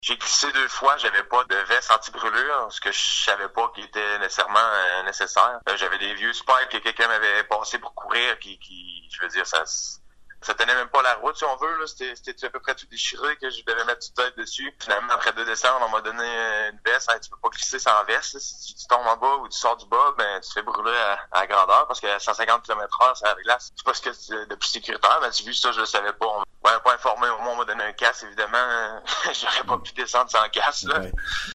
J'ai glissé 2 fois, j'avais pas de veste anti-brûlure, ce que je savais pas qui était nécessairement nécessaire. J'avais des vieux spikes que quelqu'un m'avait passé pour courir qui je veux dire, ça tenait même pas la route, si on veut, là. C'était à peu près tout déchiré que je devais mettre toute tête dessus. Finalement, après 2 descentes, on m'a donné une veste. Hey, tu peux pas glisser sans veste, là. Si tu tombes en bas ou tu sors du bas, ben, tu te fais brûler à grandeur parce qu'à 150 km/h, c'est à la glace. C'est pas ce que c'est de plus sécuritaire, mais tu vu ça, je le savais pas. On m'avait pas informé. Au moins, on m'a donné un casque, évidemment. J'aurais pas pu descendre sans casque, là. Ouais.